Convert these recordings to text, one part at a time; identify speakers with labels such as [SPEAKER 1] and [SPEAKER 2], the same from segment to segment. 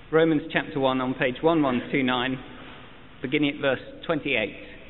[SPEAKER 1] Romans chapter 1 on page 1129, beginning at verse 28.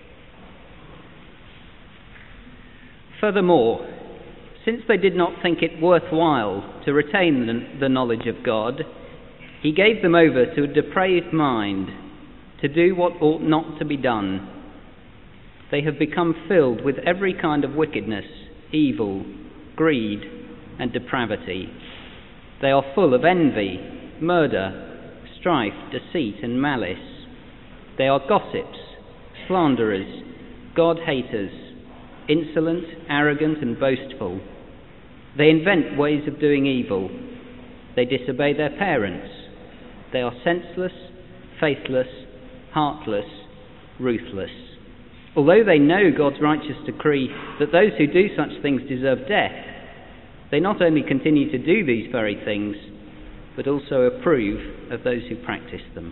[SPEAKER 1] Furthermore, since they did not think it worthwhile to retain the knowledge of God, he gave them over to a depraved mind to do what ought not to be done. They have become filled with every kind of wickedness, evil, greed, and depravity. They are full of envy, murder, strife, deceit, and malice. They are gossips, slanderers, God-haters, insolent, arrogant, and boastful. They invent ways of doing evil. They disobey their parents. They are senseless, faithless, heartless, ruthless. Although they know God's righteous decree that those who do such things deserve death, they not only continue to do these very things, but also approve of those who practice them.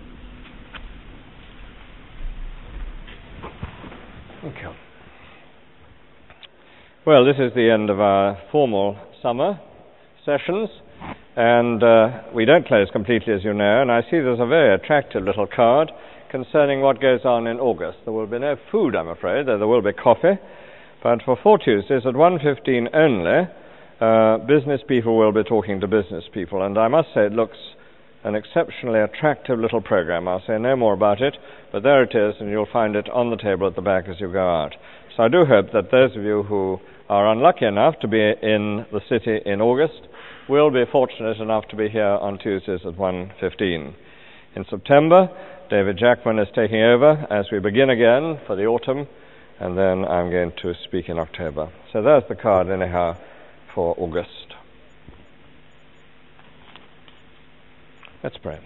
[SPEAKER 2] Okay. Well, this is the end of our formal summer sessions, and we don't close completely, as you know, and I see there's a very attractive little card concerning what goes on in August. There will be no food, I'm afraid, though there will be coffee, but for 4 Tuesdays at 1:15 only, business people will be talking to business people, and I must say it looks an exceptionally attractive little program. I'll say no more about it, but there it is, and you'll find it on the table at the back as you go out. So I do hope that those of you who are unlucky enough to be in the city in August will be fortunate enough to be here on Tuesdays at 1:15. In September, David Jackman is taking over as we begin again for the autumn, and then I'm going to speak in October. So there's the card anyhow for August. Let's pray.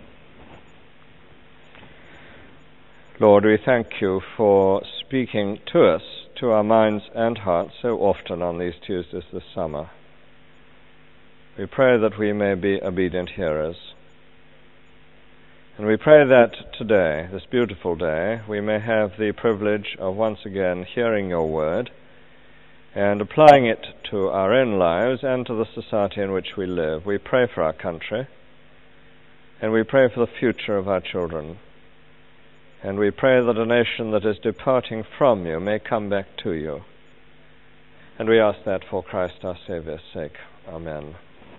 [SPEAKER 2] Lord, we thank you for speaking to us, to our minds and hearts, so often on these Tuesdays this summer. We pray that we may be obedient hearers. And we pray that today, this beautiful day, we may have the privilege of once again hearing your word and applying it to our own lives and to the society in which we live. We pray for our country, and we pray for the future of our children. And we pray that a nation that is departing from you may come back to you. And we ask that for Christ our Saviour's sake. Amen.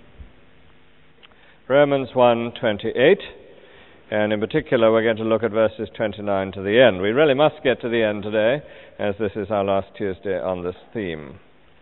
[SPEAKER 2] Romans 1:28, and in particular we're going to look at verses 29 to the end. We really must get to the end today, as this is our last Tuesday on this theme.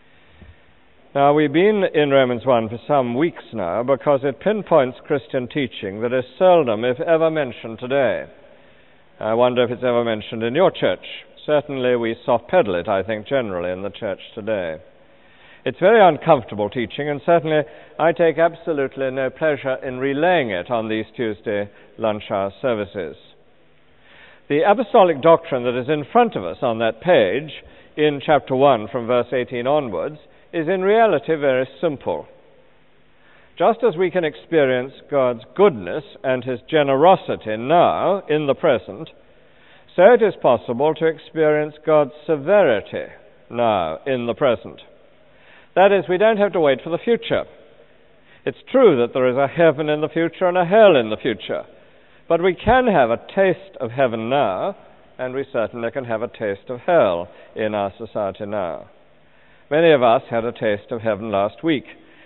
[SPEAKER 2] Now, we've been in Romans 1 for some weeks now because it pinpoints Christian teaching that is seldom, if ever, mentioned today. I wonder if it's ever mentioned in your church. Certainly we soft-pedal it, I think, generally in the church today. It's very uncomfortable teaching, and certainly I take absolutely no pleasure in relaying it on these Tuesday lunch hour services. The apostolic doctrine that is in front of us on that page, in chapter 1 from verse 18 onwards, is in reality very simple. Just as we can experience God's goodness and his generosity now, in the present, so it is possible to experience God's severity now, in the present. That is, we don't have to wait for the future. It's true that there is a heaven in the future and a hell in the future, but we can have a taste of heaven now, and we certainly can have a taste of hell in our society now. Many of us had a taste of heaven last week.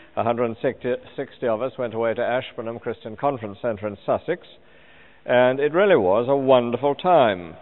[SPEAKER 2] 160 of us went away to Ashburnham Christian Conference Centre in Sussex, and it really was a wonderful time.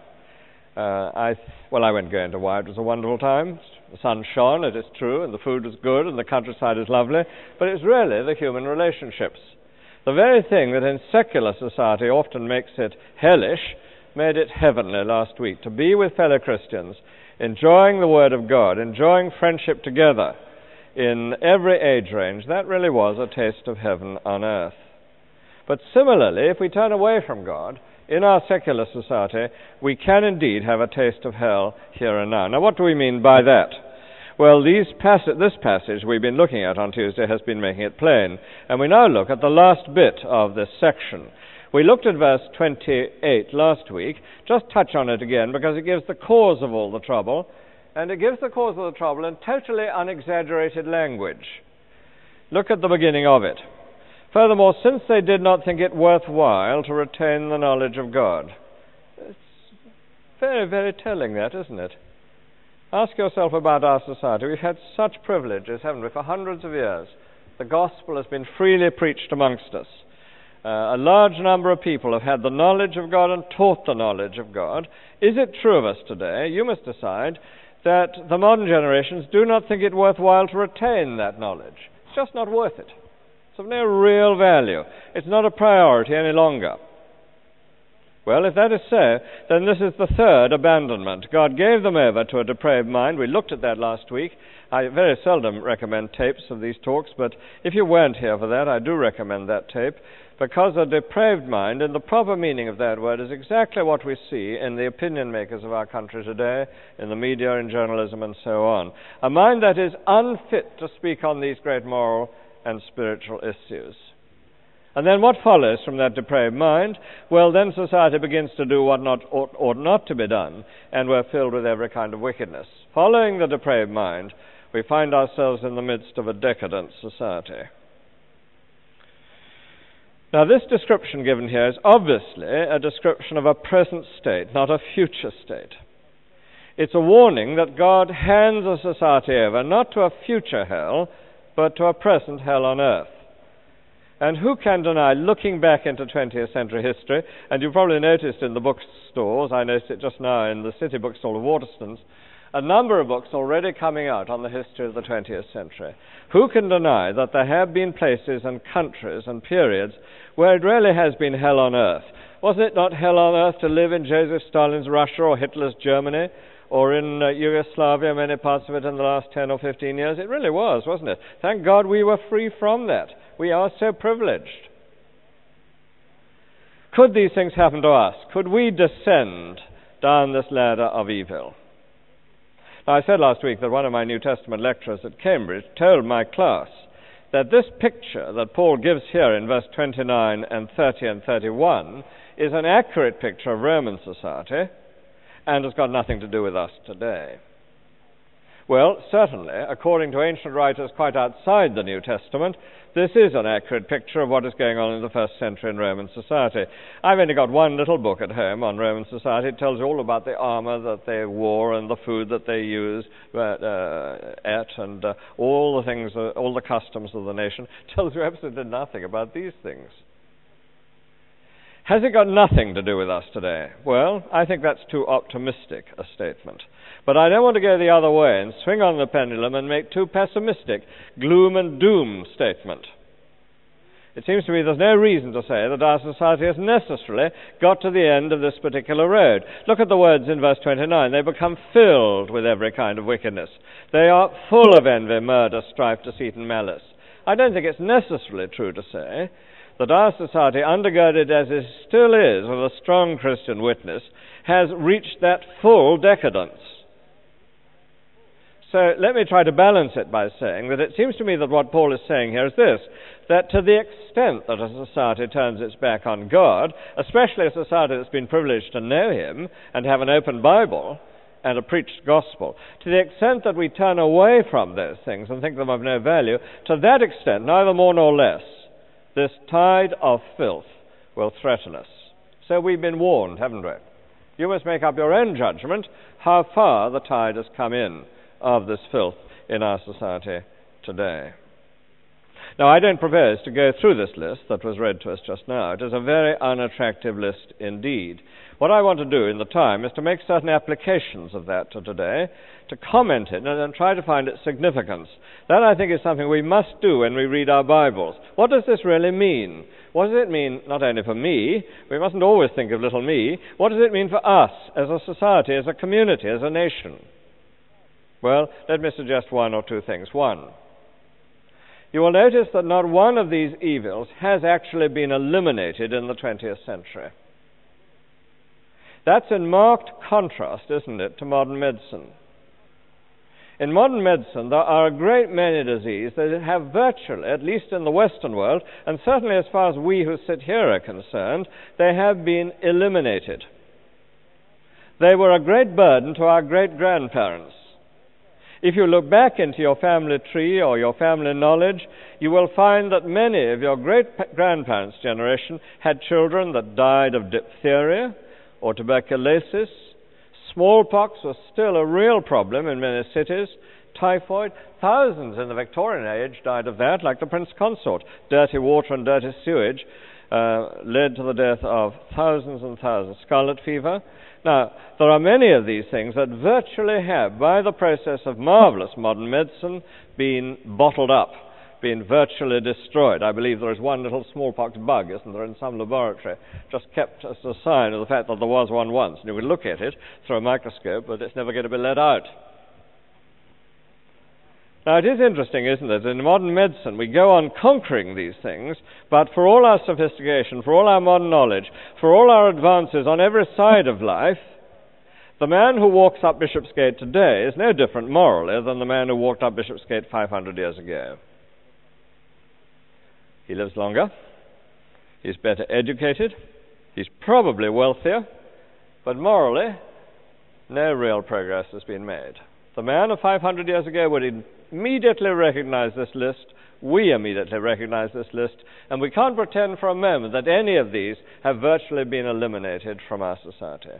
[SPEAKER 2] I won't go into why it was a wonderful time. The sun shone, it is true, and the food was good, and the countryside is lovely, but it's really the human relationships. The very thing that in secular society often makes it hellish made it heavenly last week, to be with fellow Christians, enjoying the Word of God, enjoying friendship together in every age range. That really was a taste of heaven on earth. But similarly, if we turn away from God, in our secular society, we can indeed have a taste of hell here and now. Now, what do we mean by that? Well, this passage we've been looking at on Tuesday has been making it plain, and we now look at the last bit of this section. We looked at verse 28 last week. Just touch on it again, because it gives the cause of all the trouble, and it gives the cause of the trouble in totally unexaggerated language. Look at the beginning of it. Furthermore, since they did not think it worthwhile to retain the knowledge of God. It's very, very telling, that, isn't it? Ask yourself about our society. We've had such privileges, haven't we, for hundreds of years. The gospel has been freely preached amongst us. A large number of people have had the knowledge of God and taught the knowledge of God. Is it true of us today? You must decide that the modern generations do not think it worthwhile to retain that knowledge. It's just not worth it. It's of no real value. It's not a priority any longer. Well, if that is so, then this is the third abandonment. God gave them over to a depraved mind. We looked at that last week. I very seldom recommend tapes of these talks, but if you weren't here for that, I do recommend that tape, because a depraved mind, in the proper meaning of that word, is exactly what we see in the opinion makers of our country today, in the media, in journalism, and so on. A mind that is unfit to speak on these great moral and spiritual issues. And then what follows from that depraved mind? Well, then society begins to do what ought not to be done, and we're filled with every kind of wickedness. Following the depraved mind, we find ourselves in the midst of a decadent society. Now, this description given here is obviously a description of a present state, not a future state. It's a warning that God hands a society over not to a future hell, but to a present hell on earth. And who can deny, looking back into 20th century history, and you probably noticed in the bookstores, I noticed it just now in the city bookstore of Waterstones, a number of books already coming out on the history of the 20th century. Who can deny that there have been places and countries and periods where it really has been hell on earth? Wasn't it not hell on earth to live in Joseph Stalin's Russia or Hitler's Germany, or in Yugoslavia, many parts of it in the last 10 or 15 years? It really was, wasn't it? Thank God we were free from that. We are so privileged. Could these things happen to us? Could we descend down this ladder of evil? Now, I said last week that one of my New Testament lecturers at Cambridge told my class that this picture that Paul gives here in verse 29 and 30 and 31 is an accurate picture of Roman society and has got nothing to do with us today. Well, certainly, according to ancient writers quite outside the New Testament, this is an accurate picture of what is going on in the first century in Roman society. I've only got one little book at home on Roman society. It tells you all about the armor that they wore and the food that they used and all the things, all the customs of the nation. It tells you absolutely nothing about these things. Has it got nothing to do with us today? Well, I think that's too optimistic a statement. But I don't want to go the other way and swing on the pendulum and make too pessimistic, gloom and doom statement. It seems to me there's no reason to say that our society has necessarily got to the end of this particular road. Look at the words in verse 29. They become filled with every kind of wickedness. They are full of envy, murder, strife, deceit, and malice. I don't think it's necessarily true to say that our society, undergirded as it still is with a strong Christian witness, has reached that full decadence. So let me try to balance it by saying that it seems to me that what Paul is saying here is this, that to the extent that a society turns its back on God, especially a society that's been privileged to know Him and have an open Bible and a preached gospel, to the extent that we turn away from those things and think them of no value, to that extent, neither more nor less, this tide of filth will threaten us. So we've been warned, haven't we? You must make up your own judgment how far the tide has come in of this filth in our society today. Now, I don't propose to go through this list that was read to us just now. It is a very unattractive list indeed. What I want to do in the time is to make certain applications of that to today, to comment it and try to find its significance. That, I think, is something we must do when we read our Bibles. What does this really mean? What does it mean not only for me? We mustn't always think of little me. What does it mean for us as a society, as a community, as a nation? Well, let me suggest one or two things. One, you will notice that not one of these evils has actually been eliminated in the 20th century. That's in marked contrast, isn't it, to modern medicine. In modern medicine, there are a great many diseases that have virtually, at least in the Western world, and certainly as far as we who sit here are concerned, they have been eliminated. They were a great burden to our great-grandparents. If you look back into your family tree or your family knowledge, you will find that many of your great-grandparents' generation had children that died of diphtheria or tuberculosis. Smallpox was still a real problem in many cities. Typhoid, thousands in the Victorian age died of that, like the Prince Consort. Dirty water and dirty sewage led to the death of thousands and thousands. Scarlet fever. Now, there are many of these things that virtually have, by the process of marvelous modern medicine, been bottled up, been virtually destroyed. I believe there is one little smallpox bug, isn't there, in some laboratory, just kept as a sign of the fact that there was one once. And you would look at it through a microscope, but it's never going to be let out. Now, it is interesting, isn't it? In modern medicine, we go on conquering these things, but for all our sophistication, for all our modern knowledge, for all our advances on every side of life, the man who walks up Bishopsgate today is no different morally than the man who walked up Bishopsgate 500 years ago. He lives longer, he's better educated, he's probably wealthier, but morally, no real progress has been made. The man of 500 years ago would immediately recognize this list. We immediately recognize this list. And we can't pretend for a moment that any of these have virtually been eliminated from our society.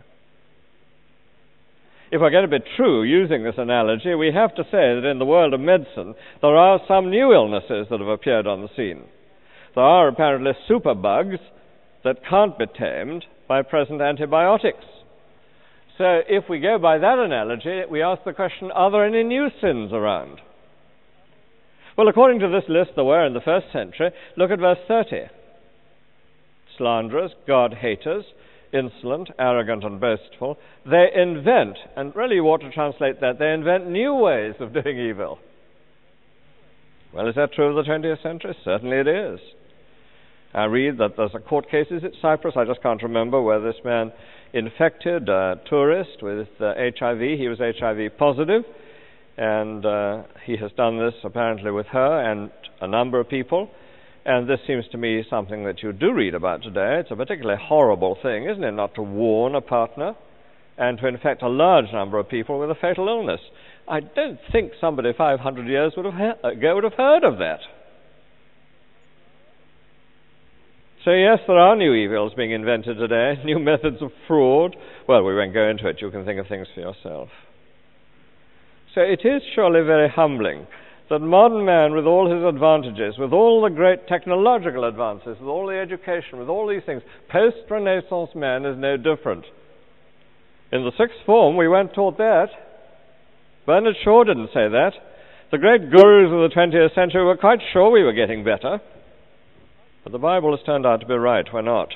[SPEAKER 2] If we're going to be true using this analogy, we have to say that in the world of medicine, there are some new illnesses that have appeared on the scene. There are apparently superbugs that can't be tamed by present antibiotics. So if we go by that analogy, we ask the question, are there any new sins around? Well, according to this list, there were in the first century. Look at verse 30. Slanderers, God-haters, insolent, arrogant, and boastful. They invent, and really you ought to translate that, they invent new ways of doing evil. Well, is that true of the 20th century? Certainly it is. I read that there's a court case, is it Cyprus? I just can't remember, where this man infected a tourist with HIV. He was HIV positive, and he has done this apparently with her and a number of people. And this seems to me something that you do read about today. It's a particularly horrible thing, isn't it, not to warn a partner and to infect a large number of people with a fatal illness. I don't think somebody 500 years ago would have heard of that. So yes, there are new evils being invented today, new methods of fraud. Well, we won't go into it. You can think of things for yourself. So it is surely very humbling that modern man, with all his advantages, with all the great technological advances, with all the education, with all these things, post-Renaissance man is no different. In the sixth form, we weren't taught that. Bernard Shaw didn't say that. The great gurus of the 20th century were quite sure we were getting better. But the Bible has turned out to be right. We're not.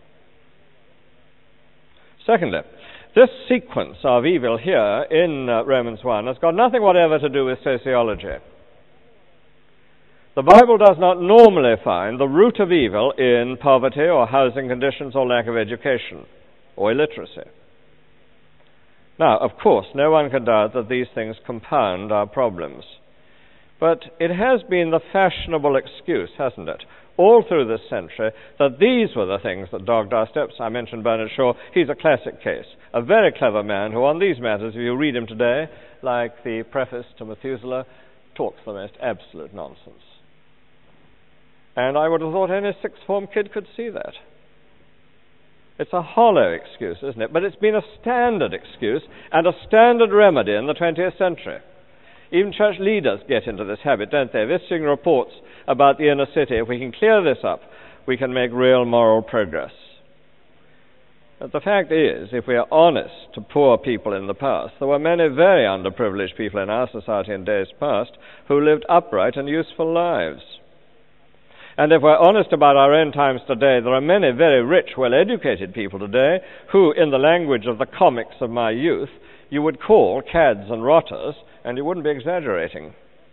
[SPEAKER 2] Secondly, this sequence of evil here in Romans 1 has got nothing whatever to do with sociology. The Bible does not normally find the root of evil in poverty or housing conditions or lack of education or illiteracy. Now, of course, no one can doubt that these things compound our problems. But it has been the fashionable excuse, hasn't it, all through this century, that these were the things that dogged our steps. I mentioned Bernard Shaw. He's a classic case. A very clever man who on these matters, if you read him today, like the preface to Methuselah, talks the most absolute nonsense. And I would have thought any sixth form kid could see that. It's a hollow excuse, isn't it? But it's been a standard excuse and a standard remedy in the 20th century. Even church leaders get into this habit, don't they? Issuing reports about the inner city. If we can clear this up, we can make real moral progress. But the fact is, if we are honest to poor people in the past, there were many very underprivileged people in our society in days past who lived upright and useful lives. And if we're honest about our own times today, there are many very rich, well-educated people today who, in the language of the comics of my youth, you would call cads and rotters, and you wouldn't be exaggerating.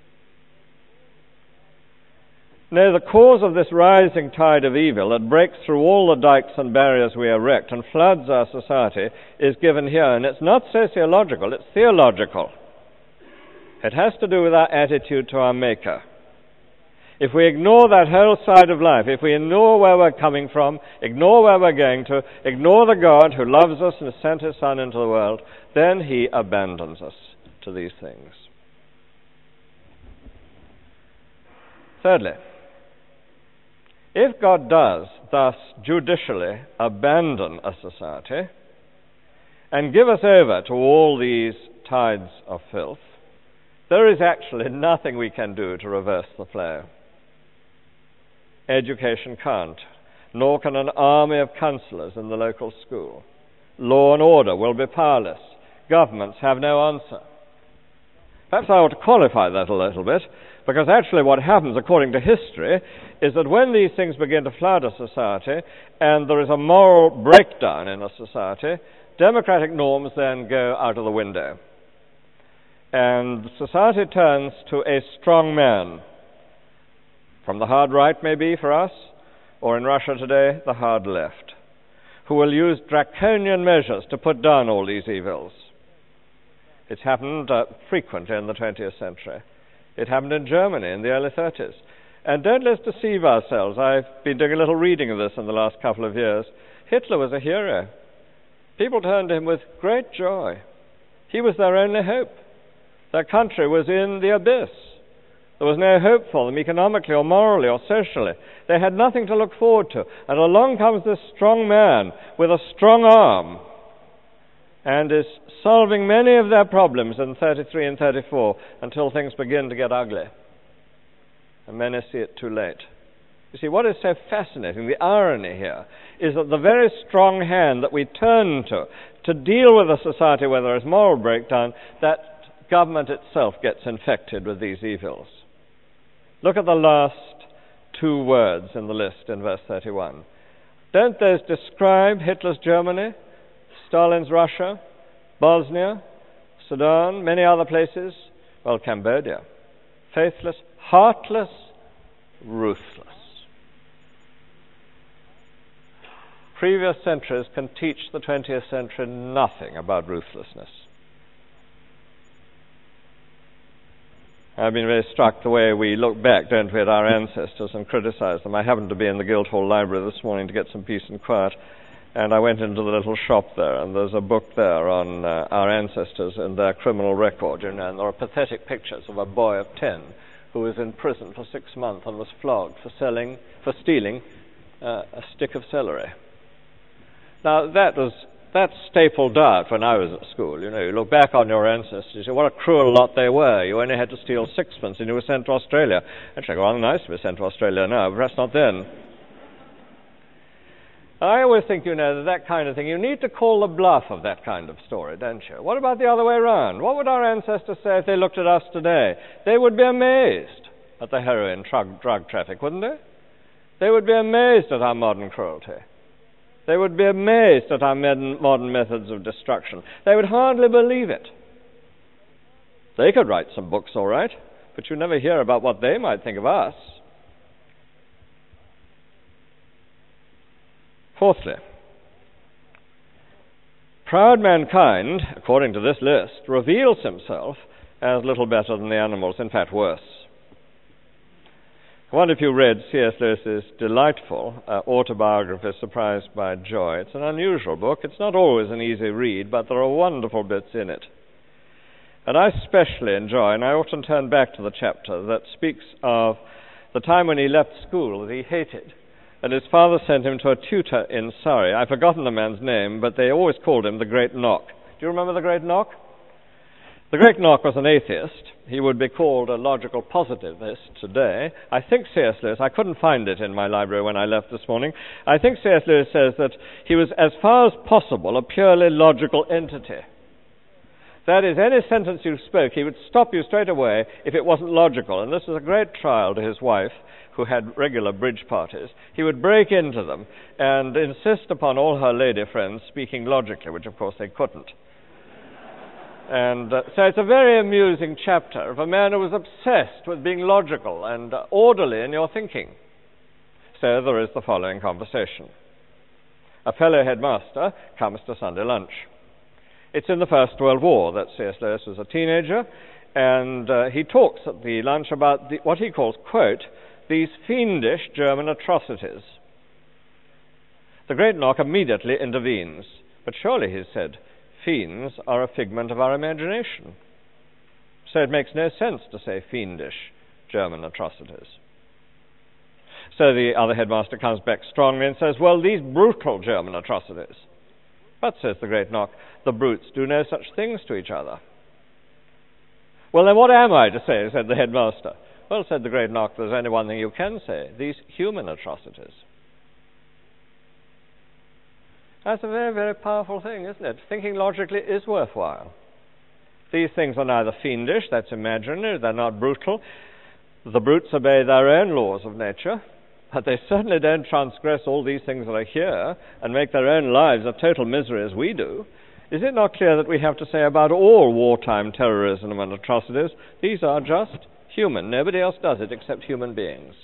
[SPEAKER 2] No, the cause of this rising tide of evil that breaks through all the dikes and barriers we erect and floods our society is given here, and it's not sociological, it's theological. It has to do with our attitude to our Maker. If we ignore that whole side of life, if we ignore where we're coming from, ignore where we're going to, ignore the God who loves us and sent His Son into the world, then He abandons us to these things. Thirdly, if God does thus judicially abandon a society and give us over to all these tides of filth, there is actually nothing we can do to reverse the flow. Education can't, nor can an army of counsellors in the local school. Law and order will be powerless. Governments have no answer. Perhaps I ought to qualify that a little bit, because actually what happens, according to history, is that when these things begin to flood a society and there is a moral breakdown in a society, democratic norms then go out of the window. And society turns to a strong man, from the hard right maybe for us, or in Russia today, the hard left, who will use draconian measures to put down all these evils. It's happened frequently in the 20th century. It happened in Germany in the early 30s. And don't let's deceive ourselves. I've been doing a little reading of this in the last couple of years. Hitler was a hero. People turned to him with great joy. He was their only hope. Their country was in the abyss. There was no hope for them economically or morally or socially. They had nothing to look forward to. And along comes this strong man with a strong arm and is solving many of their problems in 33 and 34 until things begin to get ugly. And many see it too late. You see, what is so fascinating, the irony here, is that the very strong hand that we turn to deal with a society where there is moral breakdown, that government itself gets infected with these evils. Look at the last two words in the list in verse 31. Don't those describe Hitler's Germany, Stalin's Russia, Bosnia, Sudan, many other places? Well, Cambodia. Faithless, heartless, ruthless. Previous centuries can teach the 20th century nothing about ruthlessness. I've been very struck the way we look back, don't we, at our ancestors and criticize them. I happened to be in the Guildhall Library this morning to get some peace and quiet, and I went into the little shop there, and there's a book there on our ancestors and their criminal record, and there are pathetic pictures of a boy of 10 who was in prison for 6 months and was flogged for stealing a stick of celery. Now, that's stapled out when I was at school. You know, you look back on your ancestors, you say, what a cruel lot they were. You only had to steal sixpence and you were sent to Australia. Actually, rather nice to be sent to Australia now, but perhaps not then. I always think, you know, that kind of thing, you need to call the bluff of that kind of story, don't you? What about the other way around? What would our ancestors say if they looked at us today? They would be amazed at the heroin drug traffic, wouldn't they? They would be amazed at our modern cruelty. They would be amazed at our modern methods of destruction. They would hardly believe it. They could write some books, all right, but you never hear about what they might think of us. Fourthly, proud mankind, according to this list, reveals himself as little better than the animals, in fact worse. I wonder if you read C.S. Lewis's delightful autobiography, Surprised by Joy. It's an unusual book. It's not always an easy read, but there are wonderful bits in it. And I especially enjoy, and I often turn back to the chapter that speaks of the time when he left school that he hated, and his father sent him to a tutor in Surrey. I've forgotten the man's name, but they always called him the Great Knock. Do you remember the Great Knock? The Great Knock was an atheist. He would be called a logical positivist today. I think C.S. Lewis, I couldn't find it in my library when I left this morning, I think C.S. Lewis says that he was, as far as possible, a purely logical entity. That is, any sentence you spoke, he would stop you straight away if it wasn't logical. And this was a great trial to his wife, who had regular bridge parties. He would break into them and insist upon all her lady friends speaking logically, which of course they couldn't. And so it's a very amusing chapter of a man who was obsessed with being logical and orderly in your thinking. So there is the following conversation. A fellow headmaster comes to Sunday lunch. It's in the First World War that C.S. Lewis was a teenager, and he talks at the lunch about what he calls, quote, these fiendish German atrocities. The Great Knock immediately intervenes. But surely, he said, fiends are a figment of our imagination. So it makes no sense to say fiendish German atrocities. So the other headmaster comes back strongly and says, well, these brutal German atrocities. But, says the great Knock, the brutes do no such things to each other. Well, then what am I to say, said the headmaster. Well, said the great Knock, there's only one thing you can say, these human atrocities. That's a very, very powerful thing, isn't it? Thinking logically is worthwhile. These things are neither fiendish, that's imaginary, they're not brutal. The brutes obey their own laws of nature, but they certainly don't transgress all these things that are here and make their own lives a total misery as we do. Is it not clear that we have to say about all wartime terrorism and atrocities, these are just human. Nobody else does it except human beings.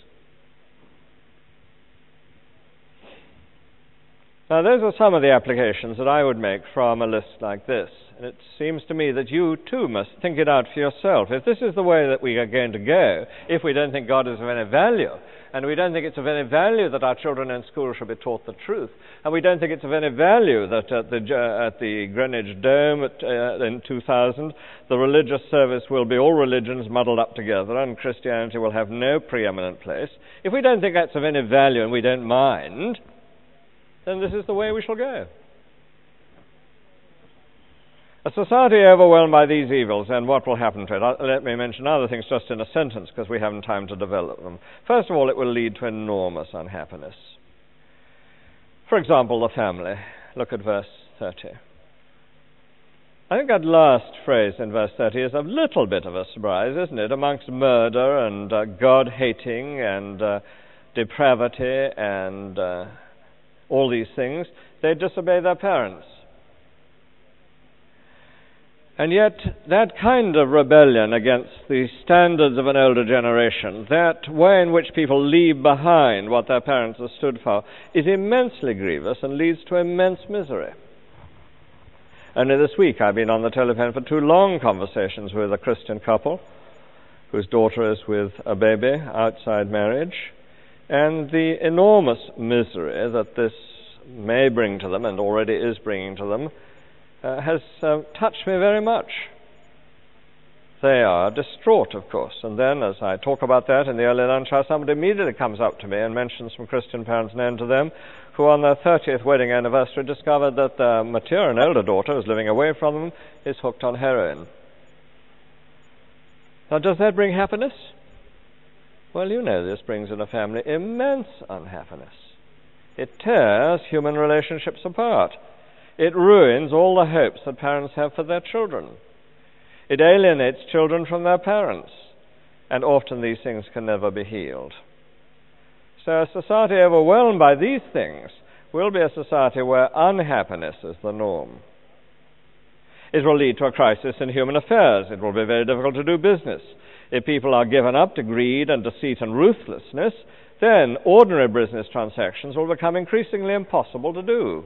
[SPEAKER 2] Now, those are some of the applications that I would make from a list like this. And it seems to me that you, too, must think it out for yourself. If this is the way that we are going to go, if we don't think God is of any value, and we don't think it's of any value that our children in school should be taught the truth, and we don't think it's of any value that at the Greenwich Dome in 2000, the religious service will be all religions muddled up together, and Christianity will have no preeminent place, if we don't think that's of any value and we don't mind, then this is the way we shall go. A society overwhelmed by these evils, and what will happen to it? Let me mention other things just in a sentence, because we haven't time to develop them. First of all, it will lead to enormous unhappiness. For example, the family. Look at verse 30. I think that last phrase in verse 30 is a little bit of a surprise, isn't it? Amongst murder and God-hating and depravity and all these things, they disobey their parents. And yet, that kind of rebellion against the standards of an older generation, that way in which people leave behind what their parents have stood for, is immensely grievous and leads to immense misery. Only this week I've been on the telephone for 2 long conversations with a Christian couple whose daughter is with a baby outside marriage, and the enormous misery that this may bring to them, and already is bringing to them, has touched me very much. They are distraught, of course, and then as I talk about that in the early lunch hour, somebody immediately comes up to me and mentions some Christian parents known to them who on their 30th wedding anniversary discovered that their mature and older daughter, who's living away from them, is hooked on heroin. Now, does that bring happiness? Well, you know this brings in a family immense unhappiness. It tears human relationships apart. It ruins all the hopes that parents have for their children. It alienates children from their parents, and often these things can never be healed. So a society overwhelmed by these things will be a society where unhappiness is the norm. It will lead to a crisis in human affairs. It will be very difficult to do business. If people are given up to greed and deceit and ruthlessness, then ordinary business transactions will become increasingly impossible to do.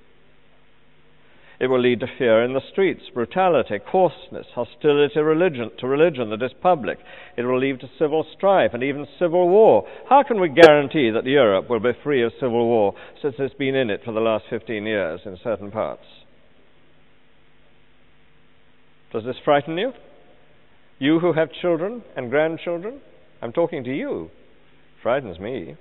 [SPEAKER 2] It will lead to fear in the streets, brutality, coarseness, hostility to religion that is public. It will lead to civil strife and even civil war. How can we guarantee that Europe will be free of civil war since it's been in it for the last 15 years in certain parts? Does this frighten you? You who have children and grandchildren? I'm talking to you. It frightens me.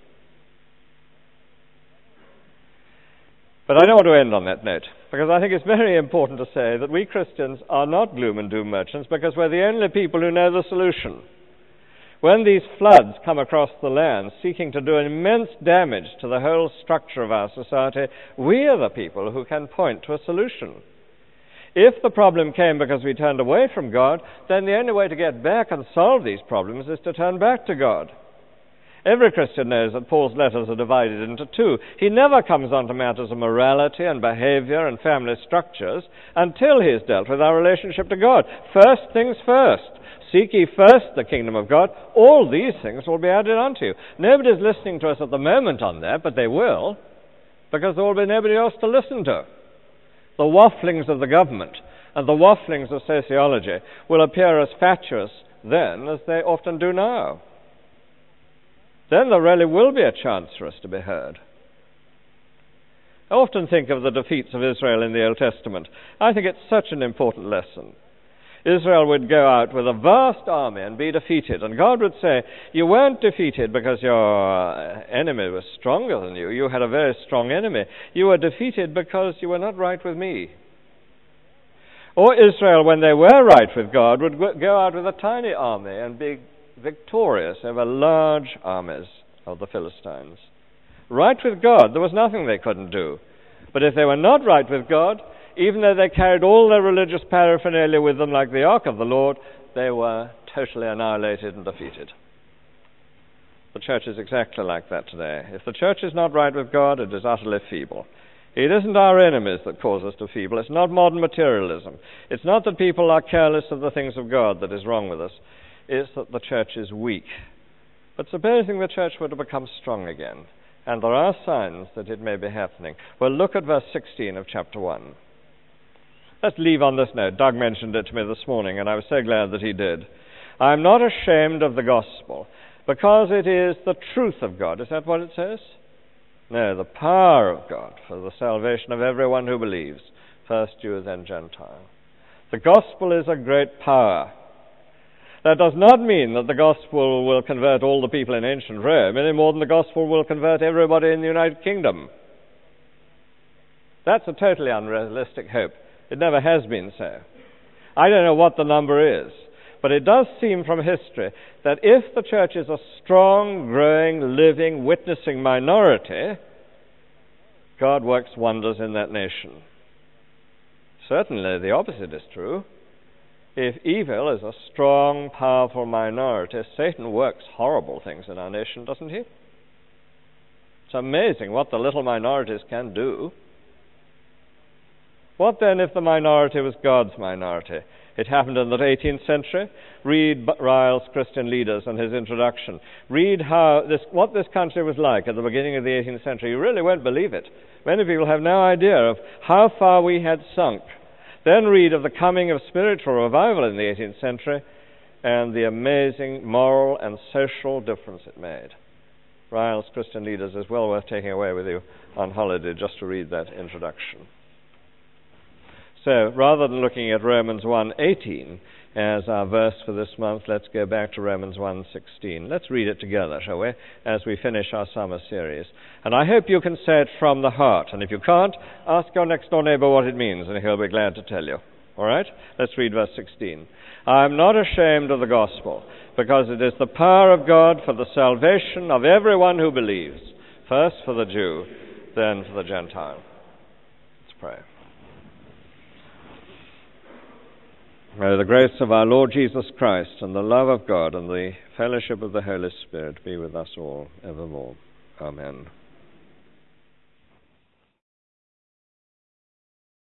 [SPEAKER 2] But I don't want to end on that note, because I think it's very important to say that we Christians are not gloom and doom merchants, because we're the only people who know the solution. When these floods come across the land, seeking to do immense damage to the whole structure of our society, we are the people who can point to a solution. If the problem came because we turned away from God, then the only way to get back and solve these problems is to turn back to God. Every Christian knows that Paul's letters are divided into 2. He never comes on to matters of morality and behavior and family structures until he has dealt with our relationship to God. First things first. Seek ye first the kingdom of God. All these things will be added unto you. Nobody's listening to us at the moment on that, but they will, because there will be nobody else to listen to. The wafflings of the government and the wafflings of sociology will appear as fatuous then as they often do now. Then there really will be a chance for us to be heard. I often think of the defeats of Israel in the Old Testament. I think it's such an important lesson. Israel would go out with a vast army and be defeated. And God would say, you weren't defeated because your enemy was stronger than you. You had a very strong enemy. You were defeated because you were not right with me. Or Israel, when they were right with God, would go out with a tiny army and be victorious over large armies of the Philistines. Right with God, there was nothing they couldn't do. But if they were not right with God, even though they carried all their religious paraphernalia with them like the Ark of the Lord, they were totally annihilated and defeated. The church is exactly like that today. If the church is not right with God, it is utterly feeble. It isn't our enemies that cause us to feeble. It's not modern materialism. It's not that people are careless of the things of God that is wrong with us. It's that the church is weak. But supposing the church were to become strong again, and there are signs that it may be happening. Well, look at verse 16 of chapter 1. Let's leave on this note. Doug mentioned it to me this morning, and I was so glad that he did. I am not ashamed of the gospel, because it is the truth of God. Is that what it says? No, the power of God for the salvation of everyone who believes, first Jew, then Gentile. The gospel is a great power. That does not mean that the gospel will convert all the people in ancient Rome any more than the gospel will convert everybody in the United Kingdom. That's a totally unrealistic hope. It never has been so. I don't know what the number is, but it does seem from history that if the church is a strong, growing, living, witnessing minority, God works wonders in that nation. Certainly the opposite is true. If evil is a strong, powerful minority, Satan works horrible things in our nation, doesn't he? It's amazing what the little minorities can do. What then if the minority was God's minority? It happened in the 18th century. Read Ryle's Christian Leaders and his introduction. Read what this country was like at the beginning of the 18th century. You really won't believe it. Many people have no idea of how far we had sunk. Then read of the coming of spiritual revival in the 18th century and the amazing moral and social difference it made. Ryle's Christian Leaders is well worth taking away with you on holiday just to read that introduction. So, rather than looking at Romans 1:18 as our verse for this month, let's go back to Romans 1:16. Let's read it together, shall we, as we finish our summer series. And I hope you can say it from the heart. And if you can't, ask your next-door neighbor what it means, and he'll be glad to tell you. All right? Let's read verse 16. I am not ashamed of the gospel, because it is the power of God for the salvation of everyone who believes, first for the Jew, then for the Gentile. Let's pray. May the grace of our Lord Jesus Christ and the love of God and the fellowship of the Holy Spirit be with us all evermore. Amen.